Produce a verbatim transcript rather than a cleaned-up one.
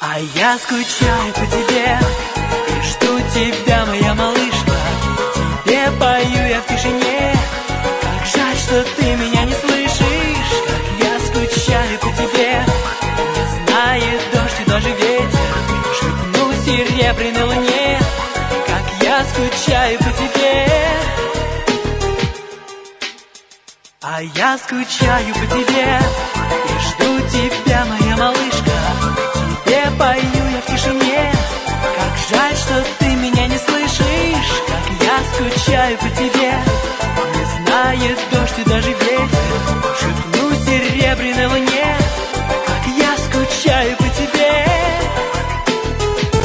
А я скучаю по тебе и жду тебя, моя малышка. Тебе пою я в тишине. Как жаль, что ты меня не слышишь. Как я скучаю по тебе. Не знает дождь и даже ветер. Шепну серебряной луне. Как я скучаю по тебе. А я скучаю по тебе и жду тебя, моя малышка. Тебе пою я в тишине. Как жаль, что ты меня не слышишь. Как я скучаю по тебе.